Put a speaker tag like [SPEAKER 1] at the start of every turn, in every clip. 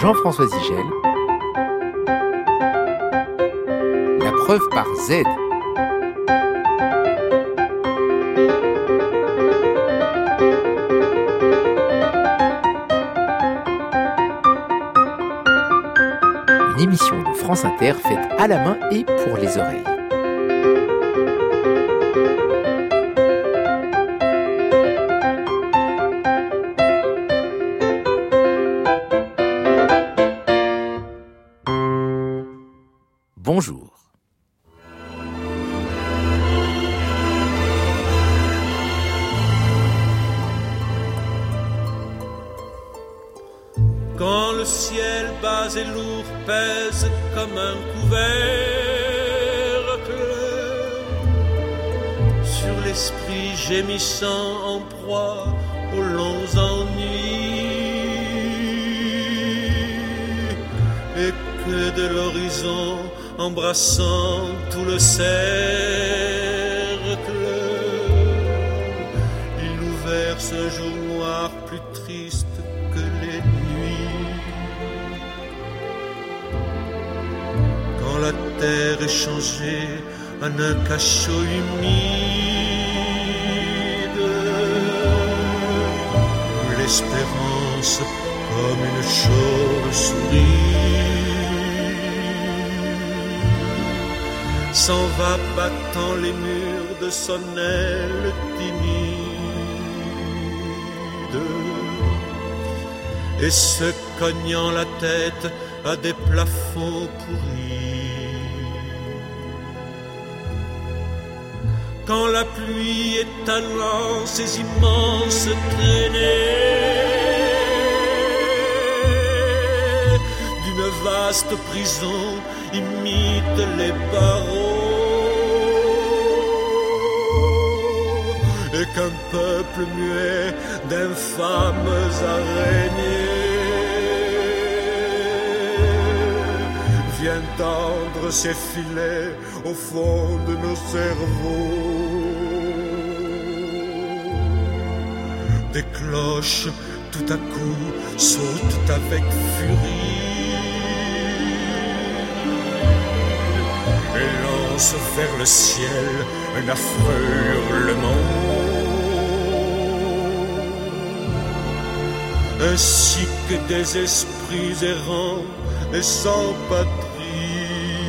[SPEAKER 1] Jean-François Zigel. La preuve par Z. Une émission de France Inter faite à la main et pour les oreilles. Bonjour.
[SPEAKER 2] Quand le ciel bas et lourd pèse comme un couvercle sur l'esprit gémissant en proie aux longs ennuis, et que de l'horizon embrassant tout le cercle, il nous verse un jour noir plus triste que les nuits. Quand la terre est changée en un cachot humide, l'espérance comme une chauve-souris s'en va battant les murs de son aile timide et se cognant la tête à des plafonds pourris. Quand la pluie étalant ses immenses traînées d'une vaste prison imite les barreaux, et qu'un peuple muet d'infâmes araignées vient tendre ses filets au fond de nos cerveaux. Des cloches tout à coup sautent avec furie et lance vers le ciel un affreux hurlement, ainsi que des esprits errants et sans patrie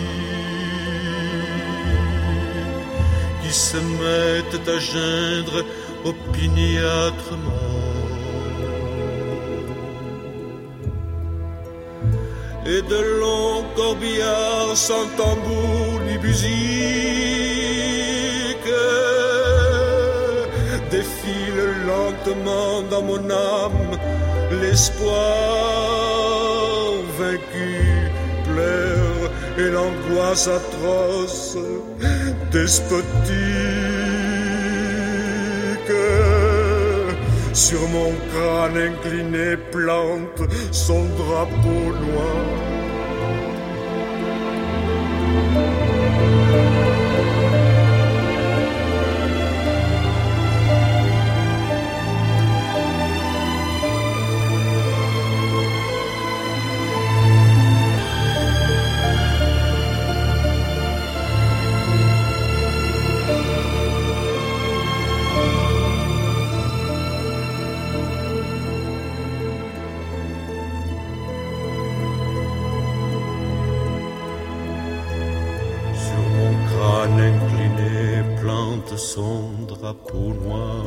[SPEAKER 2] qui se mettent à geindre opiniâtrement. Et de longs corbillards sans tambour ni musique défilent lentement dans mon âme. L'espoir vaincu pleure et l'angoisse atroce despotique sur mon crâne incliné plante son drapeau noir. Son drapeau noir.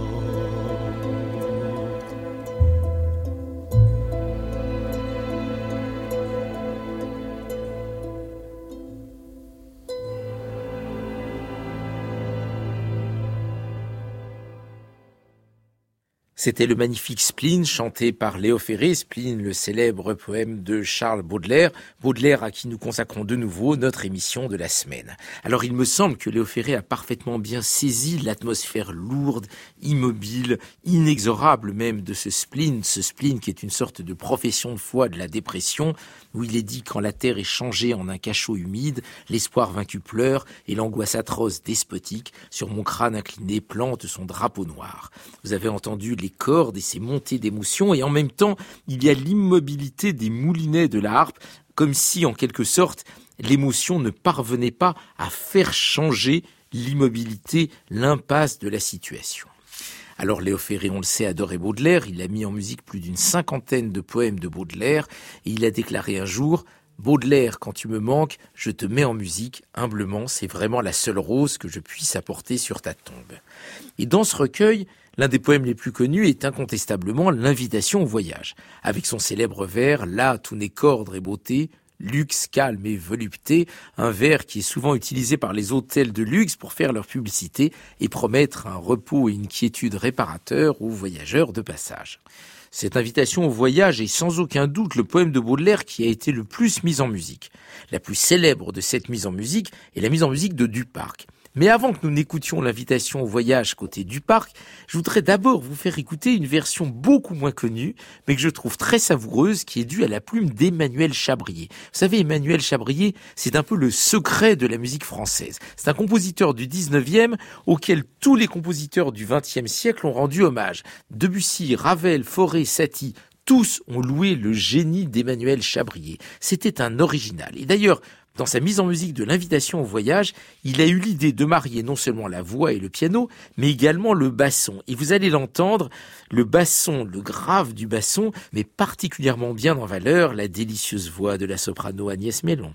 [SPEAKER 1] C'était le magnifique Spleen, chanté par Léo Ferré. Spleen, le célèbre poème de Charles Baudelaire. Baudelaire à qui nous consacrons de nouveau notre émission de la semaine. Alors il me semble que Léo Ferré a parfaitement bien saisi l'atmosphère lourde, immobile, inexorable même de ce spleen qui est une sorte de profession de foi de la dépression, où il est dit quand la terre est changée en un cachot humide, l'espoir vaincu pleure et l'angoisse atroce despotique sur mon crâne incliné plante son drapeau noir. Vous avez entendu les des cordes et ces montées d'émotions, et en même temps, il y a l'immobilité des moulinets de la harpe, comme si, en quelque sorte, l'émotion ne parvenait pas à faire changer l'immobilité, l'impasse de la situation. Alors Léo Ferré, on le sait, adorait Baudelaire, il a mis en musique plus d'une 50aine de poèmes de Baudelaire, et il a déclaré un jour « Baudelaire, quand tu me manques, je te mets en musique, humblement, c'est vraiment la seule rose que je puisse apporter sur ta tombe. » Et dans ce recueil, l'un des poèmes les plus connus est incontestablement l'Invitation au voyage, avec son célèbre vers « Là, tout n'est qu'ordre et beauté », luxe, calme et volupté, un vers qui est souvent utilisé par les hôtels de luxe pour faire leur publicité et promettre un repos et une quiétude réparateurs aux voyageurs de passage. Cette invitation au voyage est sans aucun doute le poème de Baudelaire qui a été le plus mis en musique. La plus célèbre de cette mise en musique est la mise en musique de Duparc. Mais avant que nous n'écoutions l'invitation au voyage côté Duparc, je voudrais d'abord vous faire écouter une version beaucoup moins connue, mais que je trouve très savoureuse, qui est due à la plume d'Emmanuel Chabrier. Vous savez, Emmanuel Chabrier, c'est un peu le secret de la musique française. C'est un compositeur du 19e auquel tous les compositeurs du 20e siècle ont rendu hommage. Debussy, Ravel, Fauré, Satie, tous ont loué le génie d'Emmanuel Chabrier. C'était un original. Et d'ailleurs, dans sa mise en musique de l'invitation au voyage, il a eu l'idée de marier non seulement la voix et le piano, mais également le basson. Et vous allez l'entendre, le basson, le grave du basson, met particulièrement bien en valeur la délicieuse voix de la soprano Agnès Mellon.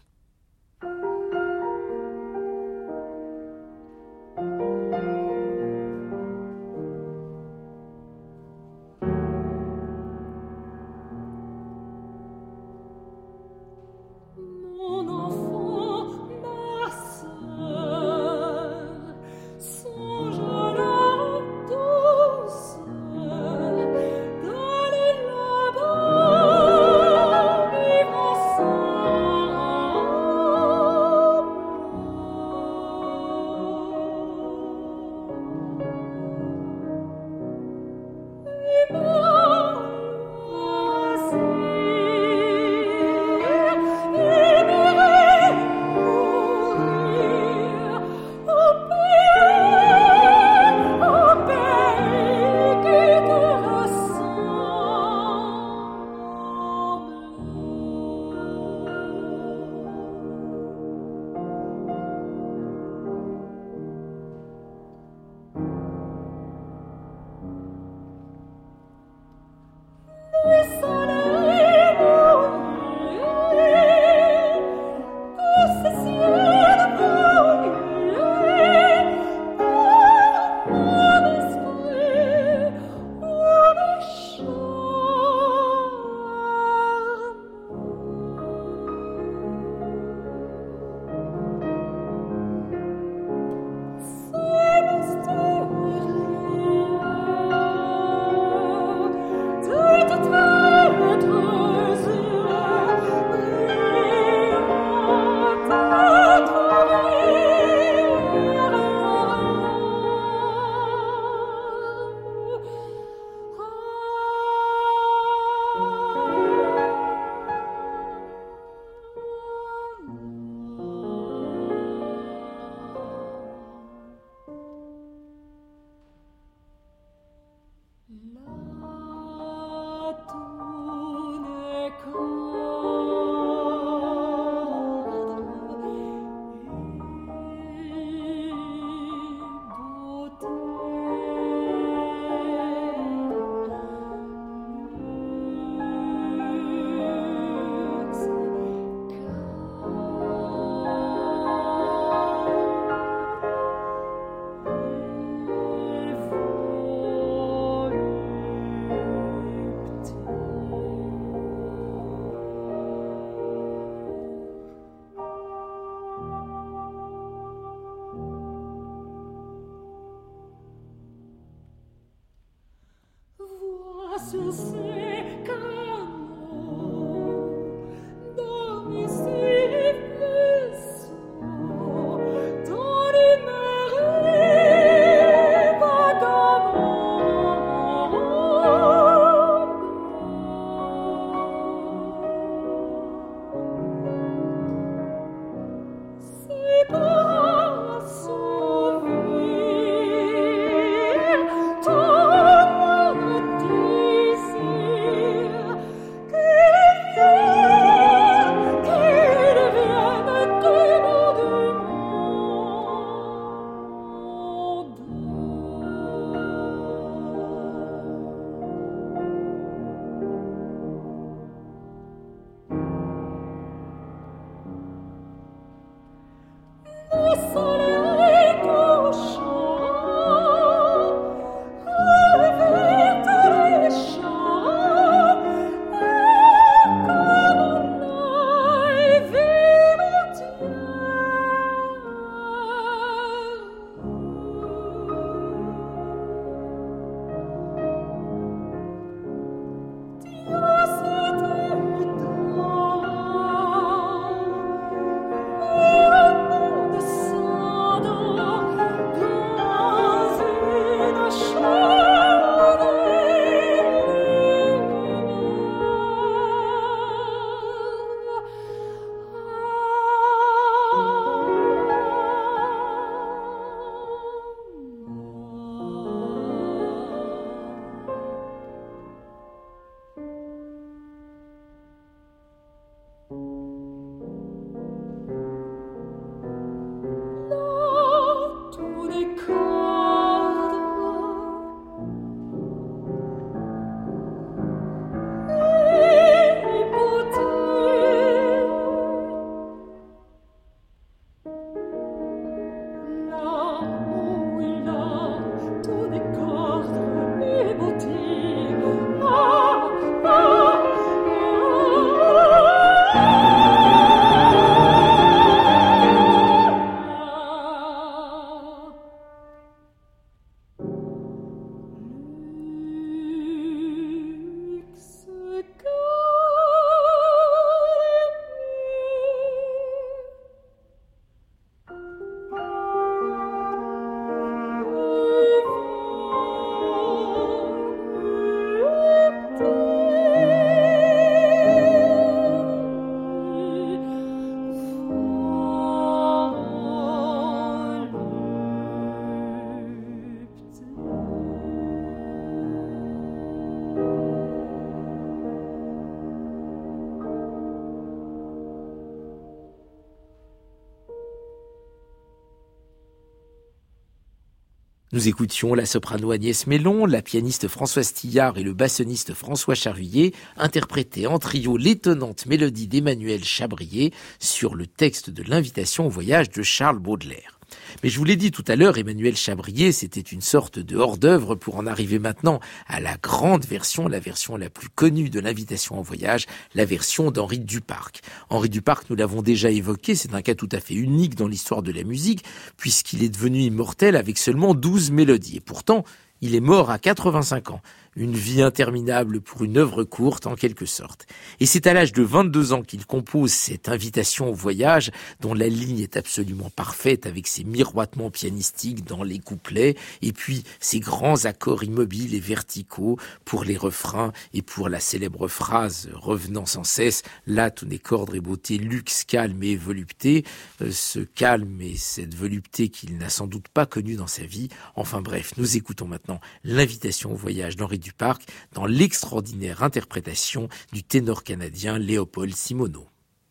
[SPEAKER 1] Nous écoutions la soprano Agnès Mellon, la pianiste Françoise Tillard et le bassoniste François Charvillier interpréter en trio l'étonnante mélodie d'Emmanuel Chabrier sur le texte de l'invitation au voyage de Charles Baudelaire. Mais je vous l'ai dit tout à l'heure, Emmanuel Chabrier, c'était une sorte de hors-d'œuvre pour en arriver maintenant à la grande version, la version la plus connue de l'invitation au voyage, la version d'Henri Duparc. Henri Duparc, nous l'avons déjà évoqué, c'est un cas tout à fait unique dans l'histoire de la musique, puisqu'il est devenu immortel avec seulement 12 mélodies. Et pourtant, il est mort à 85 ans. Une vie interminable pour une œuvre courte, en quelque sorte. Et c'est à l'âge de 22 ans qu'il compose cette invitation au voyage, dont la ligne est absolument parfaite, avec ses miroitements pianistiques dans les couplets, et puis ses grands accords immobiles et verticaux pour les refrains, et pour la célèbre phrase revenant sans cesse, « Là, tout n'est qu'ordre et beauté, luxe, calme et volupté », ce calme et cette volupté qu'il n'a sans doute pas connu dans sa vie. Enfin bref, nous écoutons maintenant l'invitation au voyage d'Henri Duparc dans l'extraordinaire interprétation du ténor canadien Léopold Simoneau.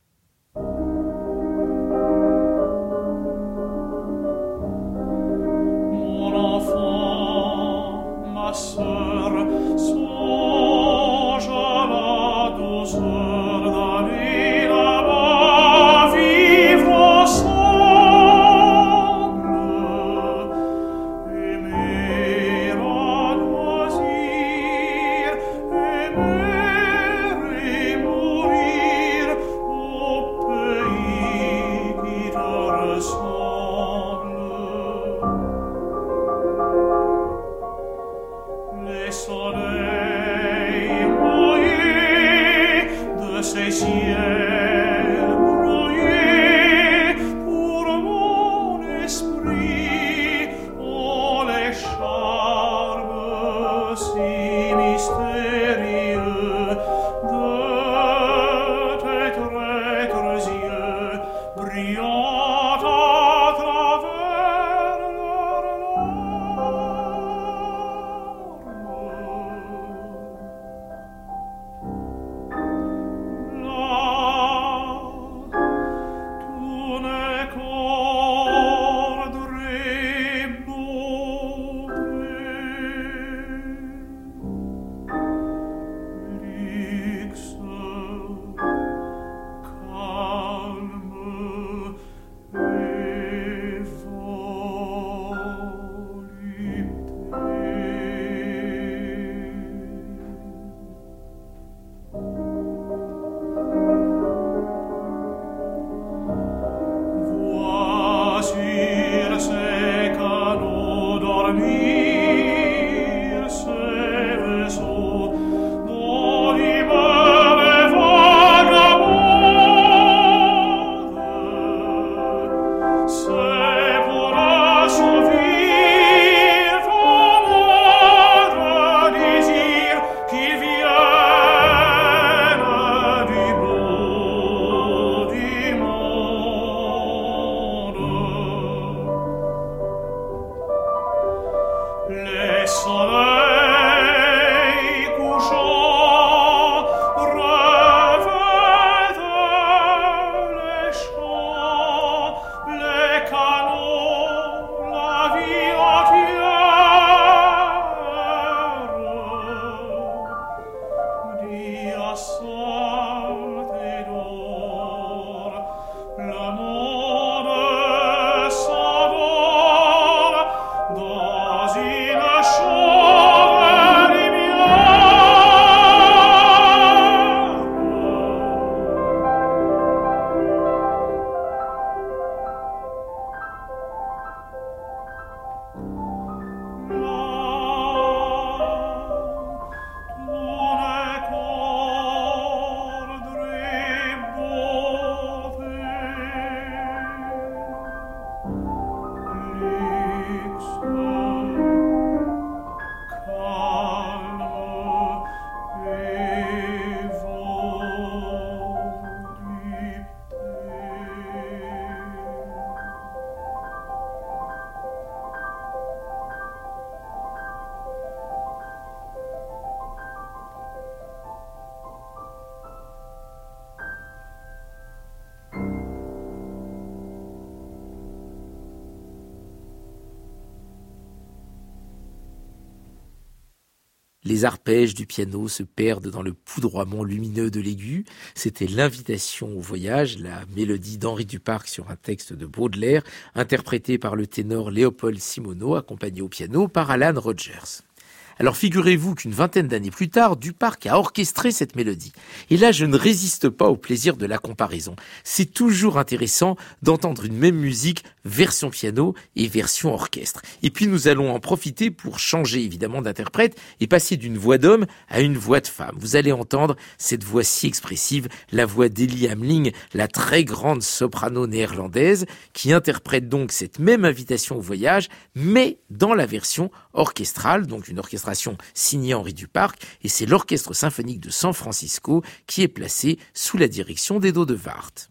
[SPEAKER 2] Mon enfant, ma sœur, songe à la douceur d'aller là-bas vivre ensemble. Dans une chambre
[SPEAKER 1] Les arpèges du piano se perdent dans le poudroiement lumineux de l'aigu. C'était l'invitation au voyage, la mélodie d'Henri Duparc sur un texte de Baudelaire, interprété par le ténor Léopold Simoneau, accompagné au piano par Alan Rogers. Alors figurez-vous qu'une vingtaine d'années plus tard, Duparc a orchestré cette mélodie. Et là, je ne résiste pas au plaisir de la comparaison. C'est toujours intéressant d'entendre une même musique, version piano et version orchestre. Et puis nous allons en profiter pour changer évidemment d'interprète et passer d'une voix d'homme à une voix de femme. Vous allez entendre cette voix si expressive, la voix d'Elly Hamling, la très grande soprano néerlandaise, qui interprète donc cette même invitation au voyage, mais dans la version orchestrale, donc une orchestration signée Henri Duparc, et c'est l'Orchestre symphonique de San Francisco qui est placé sous la direction d'Edo de Waart.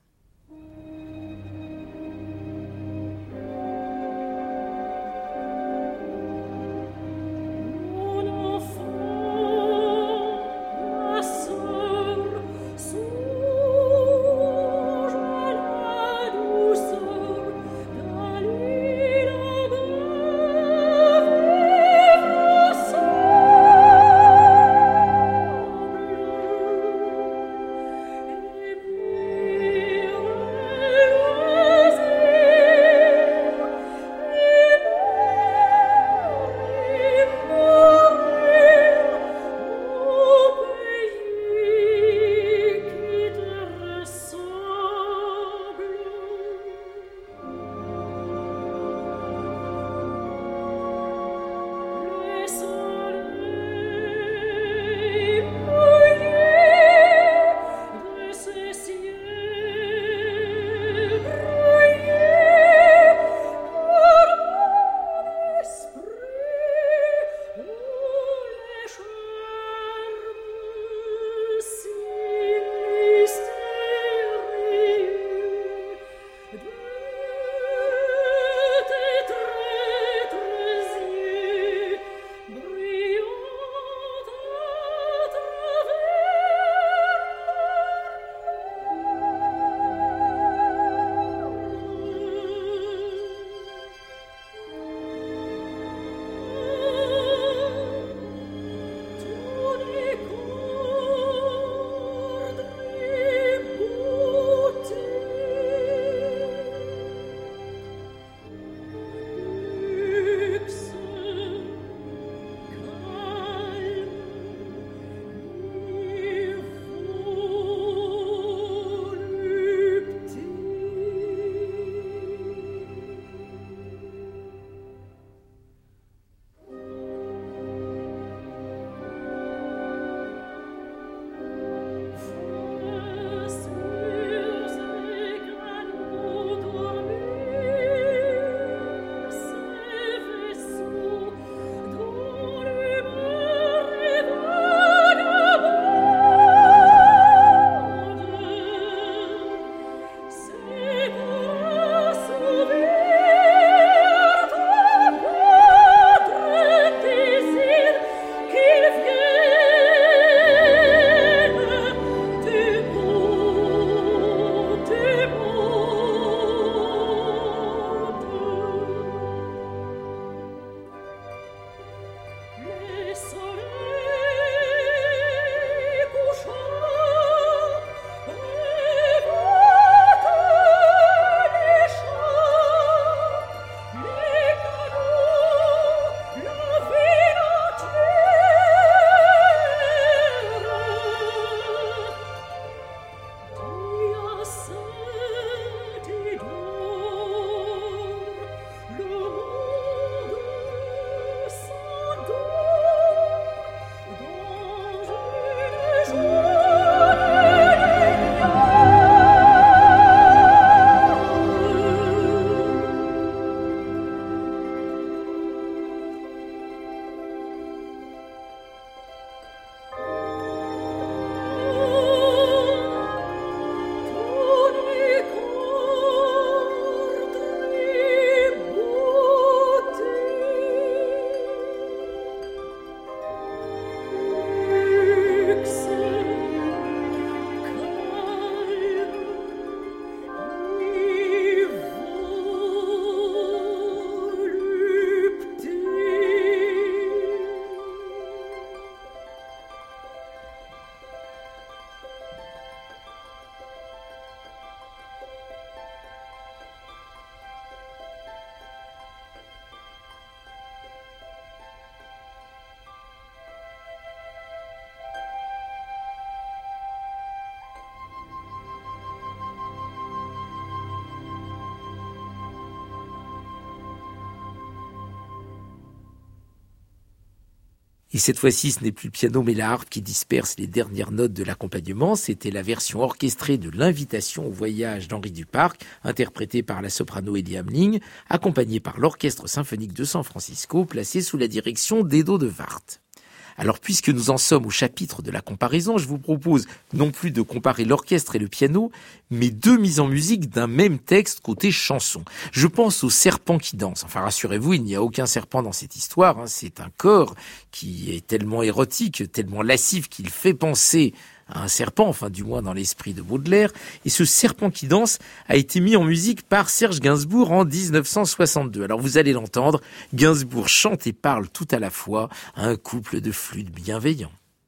[SPEAKER 1] Et cette fois-ci, ce n'est plus le piano mais la harpe qui disperse les dernières notes de l'accompagnement. C'était la version orchestrée de l'Invitation au voyage d'Henri Duparc, interprétée par la soprano Eddie Hamling, accompagnée par l'Orchestre symphonique de San Francisco, placé sous la direction d'Edo de Wart. Alors, puisque nous en sommes au chapitre de la comparaison, je vous propose non plus de comparer l'orchestre et le piano, mais deux mises en musique d'un même texte côté chanson. Je pense au serpent qui danse. Enfin, rassurez-vous, il n'y a aucun serpent dans cette histoire. C'est un corps qui est tellement érotique, tellement lascif qu'il fait penser à un serpent, enfin du moins dans l'esprit de Baudelaire, et ce serpent qui danse a été mis en musique par Serge Gainsbourg en 1962. Alors vous allez l'entendre, Gainsbourg chante et parle tout à la fois à un couple de flûtes bienveillants.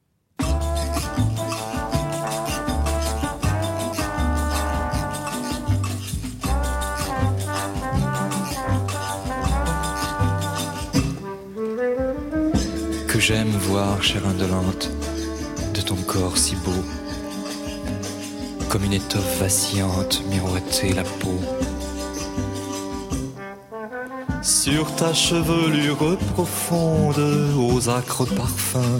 [SPEAKER 3] Que j'aime voir, chère indolente, de ton corps si beau, comme une étoffe vacillante miroiter la peau. Sur ta chevelure profonde, aux âcres parfums,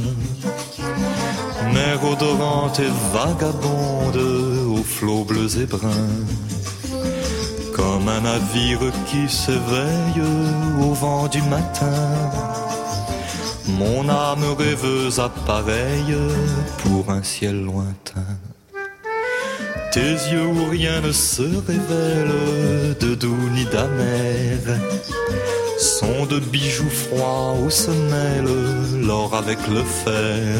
[SPEAKER 3] mer odorante et vagabonde, aux flots bleus et bruns, comme un navire qui s'éveille au vent du matin. Mon âme rêveuse appareille pour un ciel lointain. Tes yeux où rien ne se révèle de doux ni d'amer sont de bijoux froids où se mêle l'or avec le fer.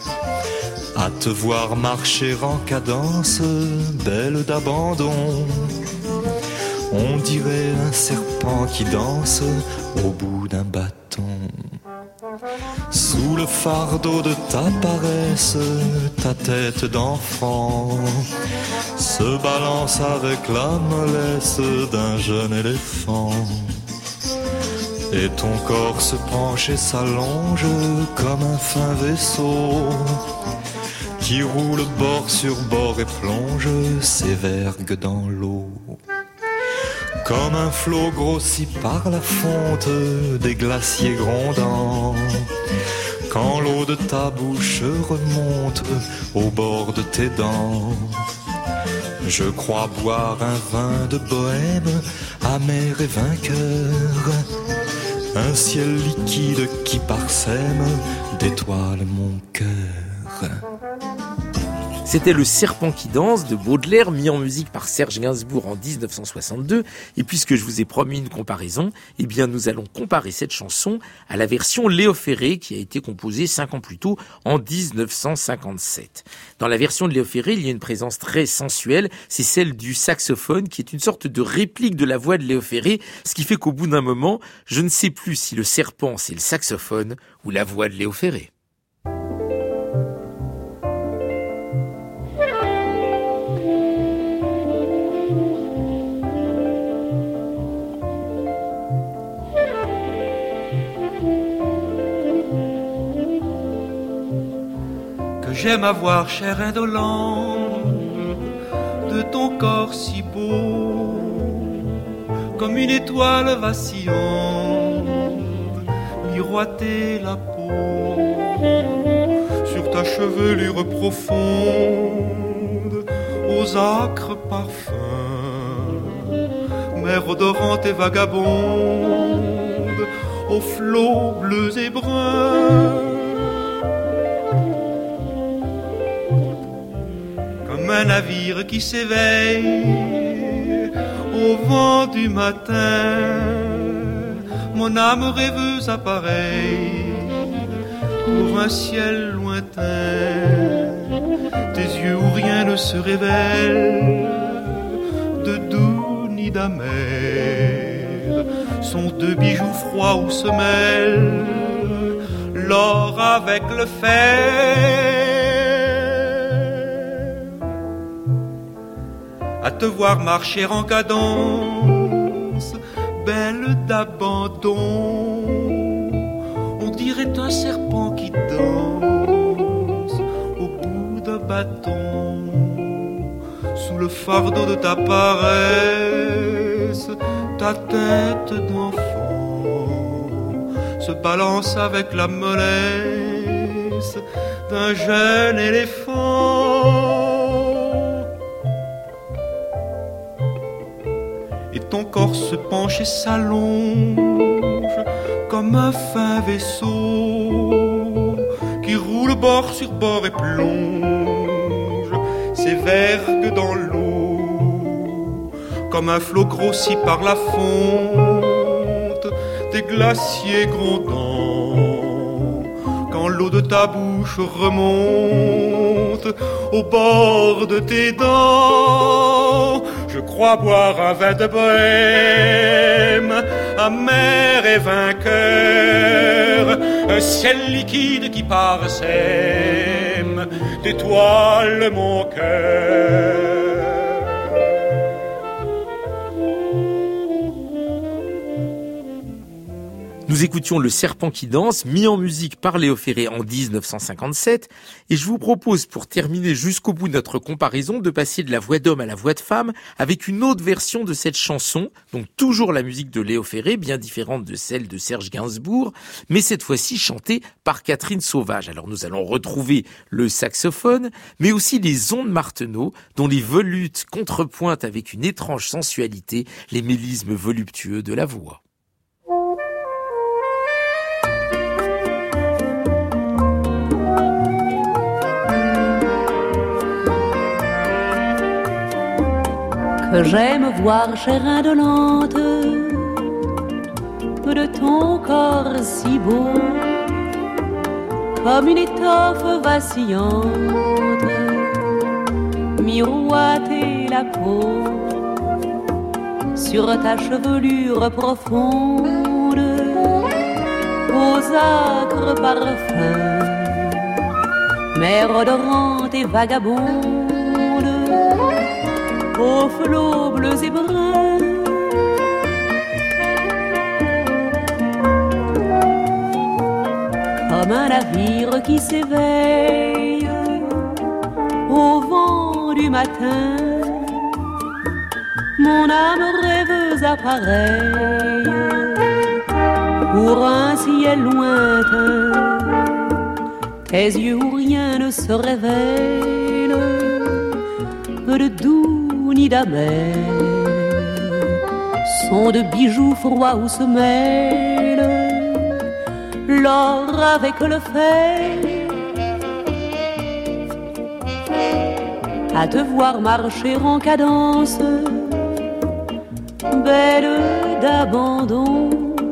[SPEAKER 3] À te voir marcher en cadence, belle d'abandon, on dirait un serpent qui danse au bout d'un bâton. Sous le fardeau de ta paresse, ta tête d'enfant se balance avec la mollesse d'un jeune éléphant. Et ton corps se penche et s'allonge comme un fin vaisseau qui roule bord sur bord et plonge ses vergues dans l'eau. Comme un flot grossi par la fonte des glaciers grondants, quand l'eau de ta bouche remonte au bord de tes dents. Je crois boire un vin de bohème, amer et vainqueur, un ciel liquide qui parsème d'étoiles mon cœur.
[SPEAKER 1] C'était Le Serpent qui danse de Baudelaire, mis en musique par Serge Gainsbourg en 1962. Et puisque je vous ai promis une comparaison, eh bien nous allons comparer cette chanson à la version Léo Ferré qui a été composée 5 ans plus tôt, en 1957. Dans la version de Léo Ferré, il y a une présence très sensuelle, c'est celle du saxophone qui est une sorte de réplique de la voix de Léo Ferré, ce qui fait qu'au bout d'un moment, je ne sais plus si le serpent c'est le saxophone ou la voix de Léo Ferré.
[SPEAKER 2] J'aime avoir, chair indolente, de ton corps si beau, comme une étoile vacillante, miroiter la peau, sur ta chevelure profonde, aux âcres parfums, mer odorante et vagabonde, aux flots bleus et bruns. Un navire qui s'éveille au vent du matin, mon âme rêveuse appareille pour un ciel lointain. Tes yeux où rien ne se révèle de doux ni d'amer sont deux bijoux froids où se mêlent l'or avec le fer. À te voir marcher en cadence, belle d'abandon, on dirait un serpent qui danse au bout d'un bâton. Sous le fardeau de ta paresse, ta tête d'enfant se balance avec la mollesse caprice d'un jeune éléphant. Et ton corps se penche et s'allonge comme un fin vaisseau qui roule bord sur bord et plonge ses vergues dans l'eau comme un flot grossi par la fonte des glaciers grondants. Quand l'eau de ta bouche remonte au bord de tes dents, je crois boire un vin de bohème, amer et vainqueur, un ciel liquide qui parsème d'étoiles mon cœur.
[SPEAKER 1] Nous écoutions Le Serpent qui danse, mis en musique par Léo Ferré en 1957, et je vous propose, pour terminer jusqu'au bout de notre comparaison, de passer de la voix d'homme à la voix de femme avec une autre version de cette chanson, donc toujours la musique de Léo Ferré, bien différente de celle de Serge Gainsbourg, mais cette fois-ci chantée par Catherine Sauvage. Alors nous allons retrouver le saxophone, mais aussi les ondes Martenot, dont les volutes contrepointent avec une étrange sensualité les mélismes voluptueux de la voix.
[SPEAKER 4] Que j'aime voir, chère indolente, de ton corps si beau, comme une étoffe vacillante, miroiter la peau sur ta chevelure profonde, aux acres parfums, mer odorante et vagabonde, aux flots bleus et bruns. Comme un navire qui s'éveille au vent du matin, mon âme rêveuse appareille pour un ciel lointain. Tes yeux où rien ne se révèle, de doux ni d'amer, sont de bijoux froids où se mêlent l'or avec le fer. À te voir marcher en cadence, belle d'abandon,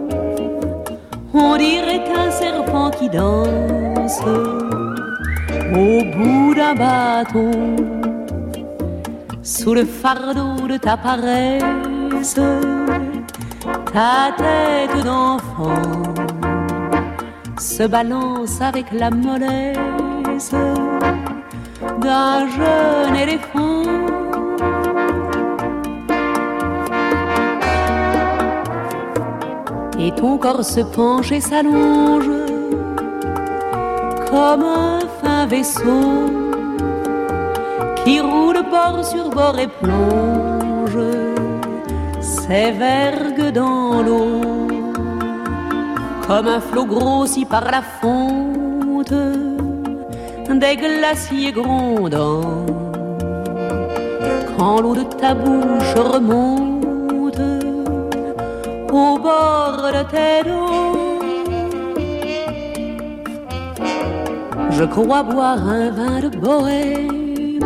[SPEAKER 4] on dirait un serpent qui danse au bout d'un bâton. Sous le fardeau de ta paresse, ta tête d'enfant se balance avec la mollesse d'un jeune éléphant. Et ton corps se penche et s'allonge comme un fin vaisseau qui roule bord sur bord et plonge ses vergues dans l'eau comme un flot grossi par la fonte des glaciers grondants. Quand l'eau de ta bouche remonte au bord de tes dos, je crois boire un vin de bohème,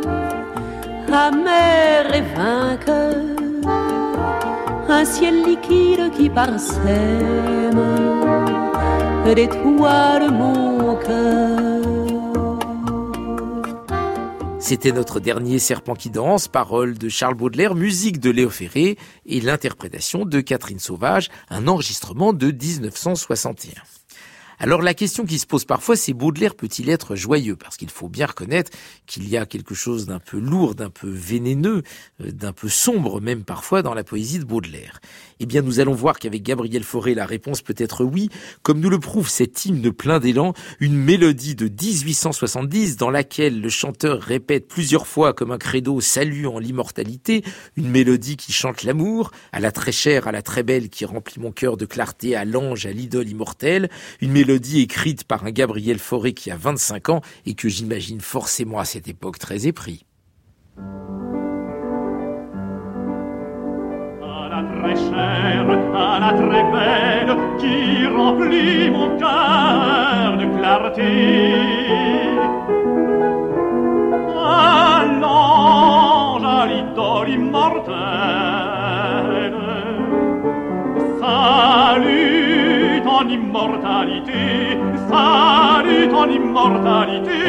[SPEAKER 4] amer et vainqueur, un ciel liquide qui parsème d'étoiles mon cœur.
[SPEAKER 1] C'était notre dernier Serpent qui danse, paroles de Charles Baudelaire, musique de Léo Ferré et l'interprétation de Catherine Sauvage, un enregistrement de 1961. Alors la question qui se pose parfois, c'est Baudelaire peut-il être joyeux? Parce qu'il faut bien reconnaître qu'il y a quelque chose d'un peu lourd, d'un peu vénéneux, d'un peu sombre même parfois dans la poésie de Baudelaire. Eh bien nous allons voir qu'avec Gabriel Fauré, la réponse peut être oui, comme nous le prouve cet hymne plein d'élan, une mélodie de 1870 dans laquelle le chanteur répète plusieurs fois comme un credo saluant l'immortalité, une mélodie qui chante l'amour, à la très chère, à la très belle qui remplit mon cœur de clarté, à l'ange, à l'idole immortelle, une mélodie mélodie écrite par un Gabriel Fauré qui a 25 ans et que j'imagine forcément à cette époque très épris.
[SPEAKER 5] À la très chère, à la très belle, qui remplit mon cœur de clarté. À l'ange, à l'idole immortelle, salut ton immortalité, salut ton immortalité.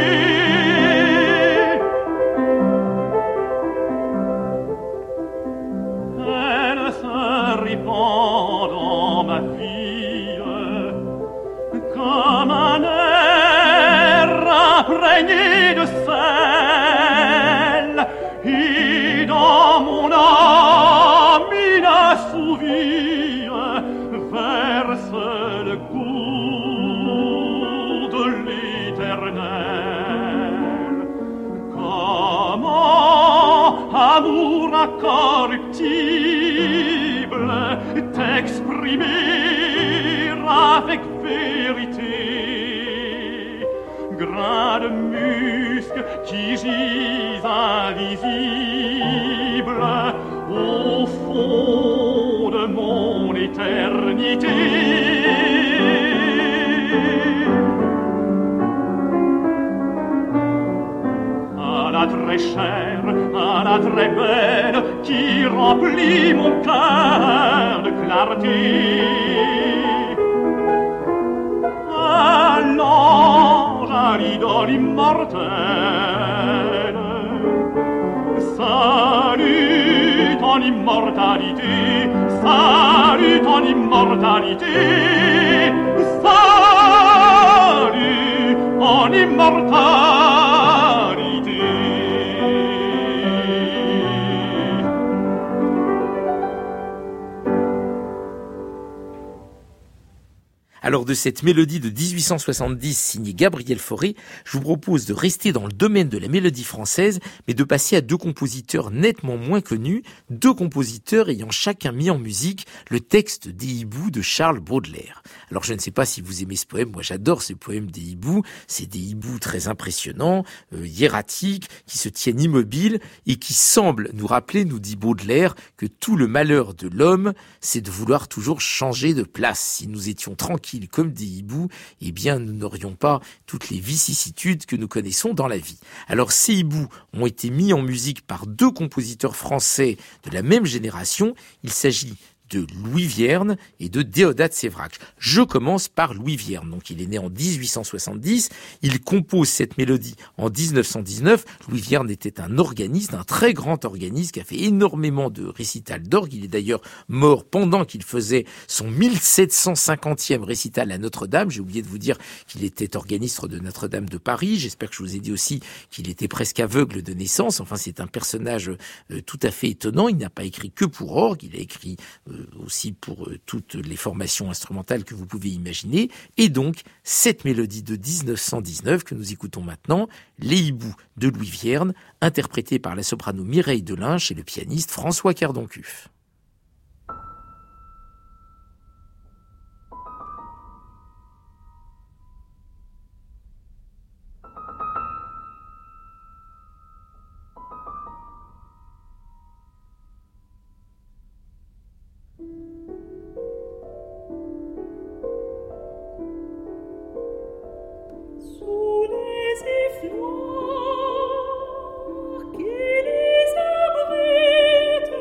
[SPEAKER 5] Elle se répand dans ma vie comme un air imprégné de sel, et dans mon âme inassouvie verse le goût de l'éternel. Comment, amour incorruptible, t'exprimer avec vérité? Grain de musc qui gise invisible au fond de mon éternité. À la très chère, à la très belle, qui remplit mon cœur de clarté. À l'ange, à l'idole immortelle, salut ton immortalité, salut ton immortalité, salut ton immortalité.
[SPEAKER 1] Alors de cette mélodie de 1870 signée Gabriel Fauré, je vous propose de rester dans le domaine de la mélodie française, mais de passer à deux compositeurs nettement moins connus, deux compositeurs ayant chacun mis en musique le texte des hiboux de Charles Baudelaire. Alors je ne sais pas si vous aimez ce poème, moi j'adore ce poème des hiboux, c'est des hiboux très impressionnants, hiératiques, qui se tiennent immobiles et qui semblent nous rappeler, nous dit Baudelaire, que tout le malheur de l'homme, c'est de vouloir toujours changer de place. Si nous étions tranquilles comme des hiboux, eh bien nous n'aurions pas toutes les vicissitudes que nous connaissons dans la vie. Alors ces hiboux ont été mis en musique par deux compositeurs français de la même génération. Il s'agit de Louis Vierne et de Déodat Séverac. Je commence par Louis Vierne. Donc il est né en 1870, il compose cette mélodie en 1919. Louis Vierne était un organiste, un très grand organiste qui a fait énormément de récitals d'orgue. Il est d'ailleurs mort pendant qu'il faisait son 1750e récital à Notre-Dame. J'ai oublié de vous dire qu'il était organiste de Notre-Dame de Paris. J'espère que je vous ai dit aussi qu'il était presque aveugle de naissance. Enfin, c'est un personnage tout à fait étonnant. Il n'a pas écrit que pour orgue, il a écrit aussi pour toutes les formations instrumentales que vous pouvez imaginer. Et donc, cette mélodie de 1919 que nous écoutons maintenant, Les hiboux de Louis Vierne, interprétée par la soprano Mireille Delinche et le pianiste François Cardoncuff.
[SPEAKER 4] Sous les effluents qui les abritent,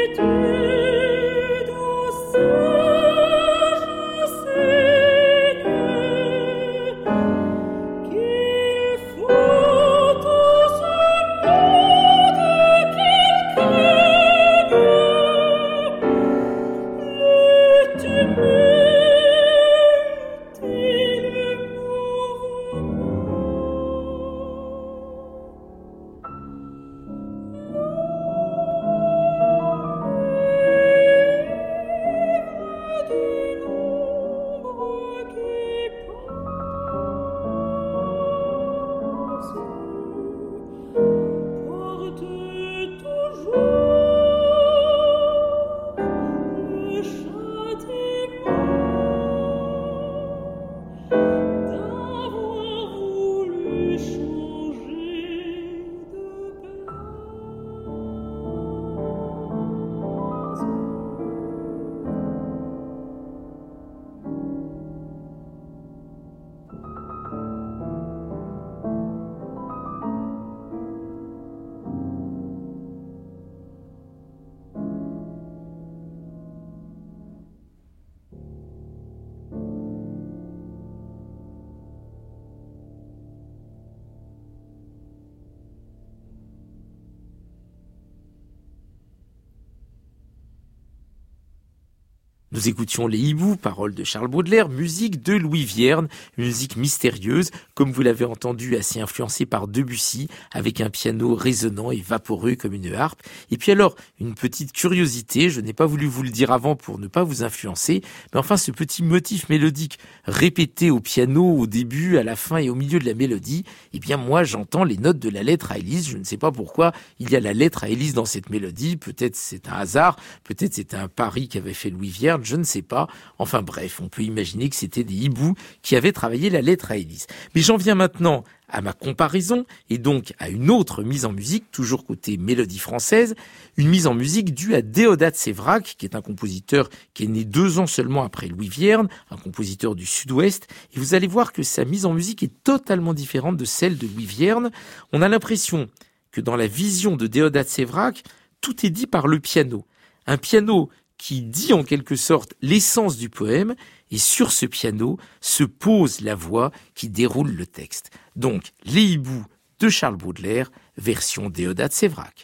[SPEAKER 1] Nous écoutions Les Hiboux, paroles de Charles Baudelaire, musique de Louis Vierne, une musique mystérieuse, comme vous l'avez entendu, assez influencée par Debussy, avec un piano résonnant et vaporeux comme une harpe. Et puis alors, une petite curiosité, je n'ai pas voulu vous le dire avant pour ne pas vous influencer, mais enfin ce petit motif mélodique répété au piano au début, à la fin et au milieu de la mélodie, eh bien moi j'entends les notes de la lettre à Élise, je ne sais pas pourquoi il y a la lettre à Élise dans cette mélodie, peut-être c'est un hasard, peut-être c'est un pari qu'avait fait Louis Vierne, je ne sais pas. Enfin bref, on peut imaginer que c'était des hiboux qui avaient travaillé la lettre à Élise. Mais j'en viens maintenant à ma comparaison et donc à une autre mise en musique, toujours côté mélodie française, une mise en musique due à Déodat Séverac, qui est un compositeur qui est né 2 ans seulement après Louis Vierne, un compositeur du Sud-Ouest, et vous allez voir que sa mise en musique est totalement différente de celle de Louis Vierne. On a l'impression que dans la vision de Déodat Séverac, tout est dit par le piano. Un piano qui dit en quelque sorte l'essence du poème, et sur ce piano se pose la voix qui déroule le texte. Donc, Les Hiboux de Charles Baudelaire, version Déodat Séverac.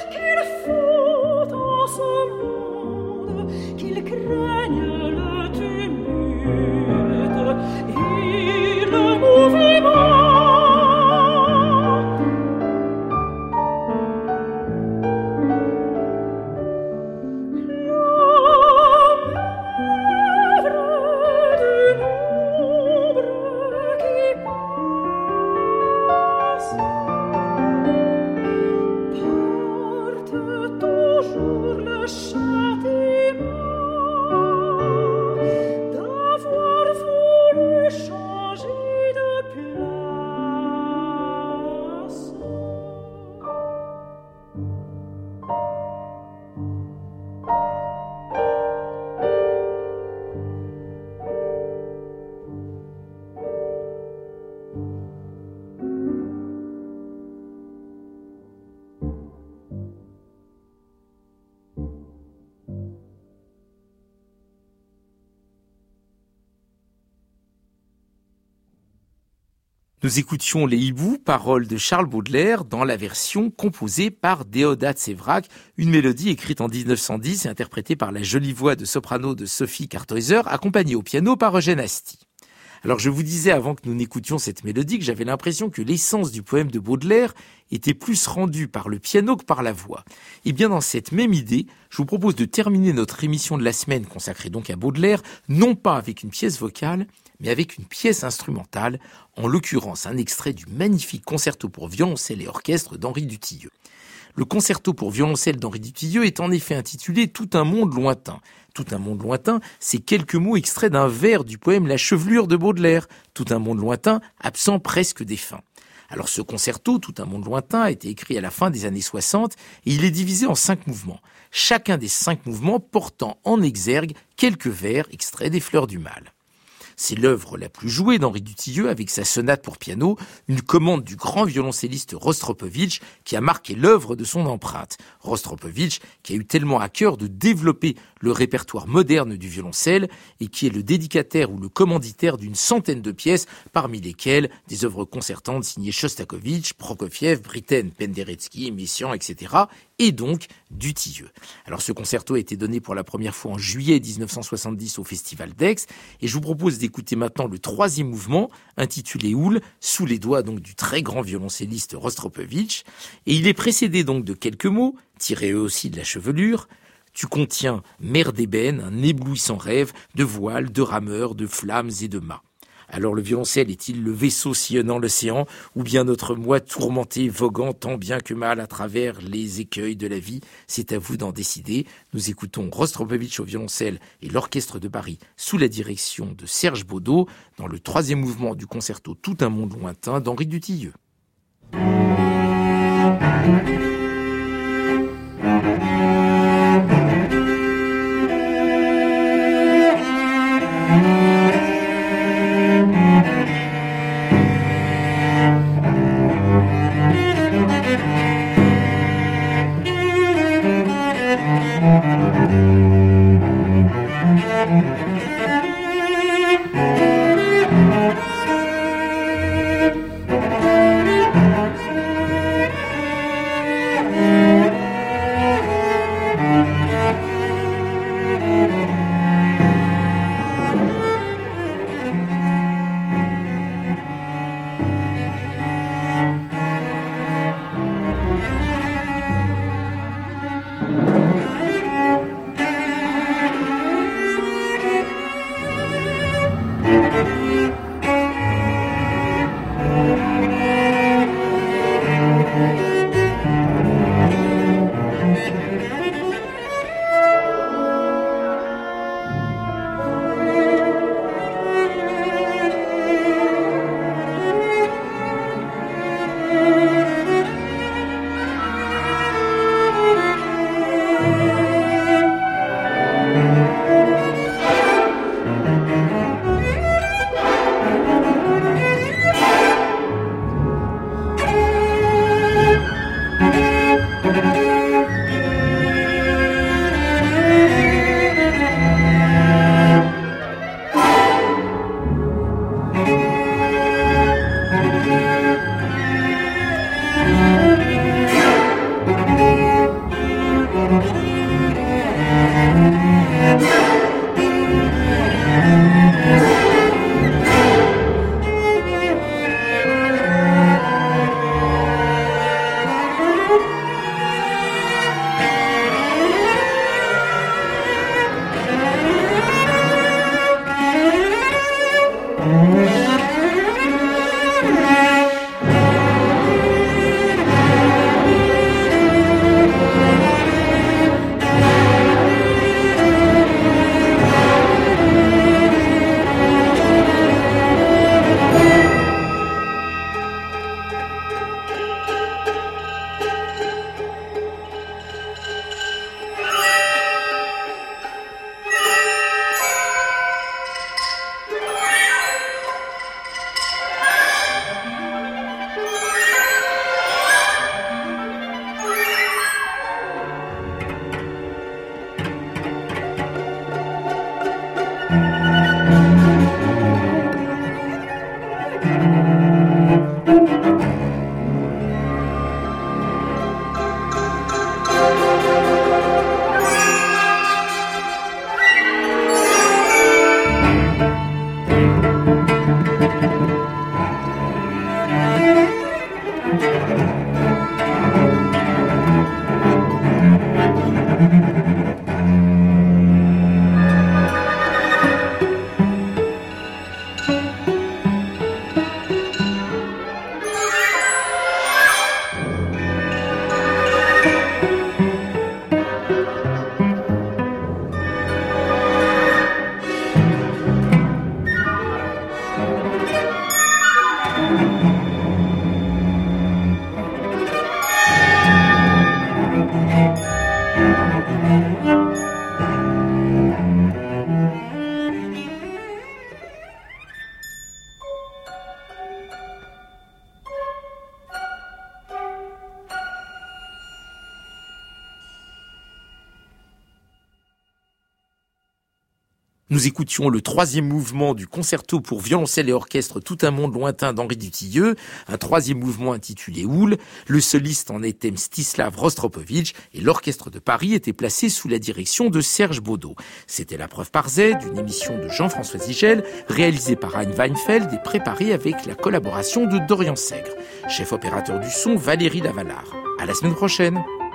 [SPEAKER 6] Qu'il craigne le
[SPEAKER 1] Nous écoutions Les hiboux, paroles de Charles Baudelaire, dans la version composée par Déodat Séverac, une mélodie écrite en 1910 et interprétée par la jolie voix de soprano de Sophie Karthäuser, accompagnée au piano par Eugène Asti. Alors je vous disais avant que nous n'écoutions cette mélodie que j'avais l'impression que l'essence du poème de Baudelaire était plus rendue par le piano que par la voix. Et bien dans cette même idée, je vous propose de terminer notre émission de la semaine consacrée donc à Baudelaire, non pas avec une pièce vocale, mais avec une pièce instrumentale, en l'occurrence un extrait du magnifique concerto pour violoncelle et orchestre d'Henri Dutilleux. Le concerto pour violoncelle d'Henri Dutilleux est en effet intitulé « Tout un monde lointain ». Tout un monde lointain, c'est quelques mots extraits d'un vers du poème La Chevelure de Baudelaire. Tout un monde lointain, absent presque des fins. Alors ce concerto, Tout un monde lointain, a été écrit à la fin des années 60 et il est divisé en 5 mouvements. Chacun des 5 mouvements portant en exergue quelques vers extraits des Fleurs du Mal. C'est l'œuvre la plus jouée d'Henri Dutilleux avec sa sonate pour piano, une commande du grand violoncelliste Rostropovitch qui a marqué l'œuvre de son empreinte. Rostropovitch qui a eu tellement à cœur de développer le répertoire moderne du violoncelle et qui est le dédicataire ou le commanditaire d'une centaine de pièces, parmi lesquelles des œuvres concertantes signées Shostakovich, Prokofiev, Britten, Penderecki, Messiaen, etc. et donc Dutilleux. Alors ce concerto a été donné pour la première fois en juillet 1970 au Festival d'Aix et je vous propose d'écouter maintenant le 3e mouvement intitulé Houle, sous les doigts donc du très grand violoncelliste Rostropovitch, et il est précédé donc de quelques mots tirés eux aussi de La Chevelure. Tu contiens mer d'ébène, un éblouissant rêve de voiles, de rameurs, de flammes et de mâts. Alors le violoncelle est-il le vaisseau sillonnant l'océan, ou bien notre moi tourmenté, voguant tant bien que mal à travers les écueils de la vie? C'est à vous d'en décider. Nous écoutons Rostropovitch au violoncelle et l'orchestre de Paris sous la direction de Serge Baudot dans le 3e mouvement du concerto Tout un monde lointain d'Henri Dutilleux. Nous écoutions le 3e mouvement du concerto pour violoncelle et orchestre Tout un monde lointain d'Henri Dutilleux, un 3e mouvement intitulé Houle. Le soliste en était Mstislav Rostropovitch et l'orchestre de Paris était placé sous la direction de Serge Baudot. C'était La Preuve par Z, une émission de Jean-François Zigel, réalisée par Anne Weinfeld et préparée avec la collaboration de Dorian Sègre. Chef opérateur du son, Valérie Lavalard. À la semaine prochaine.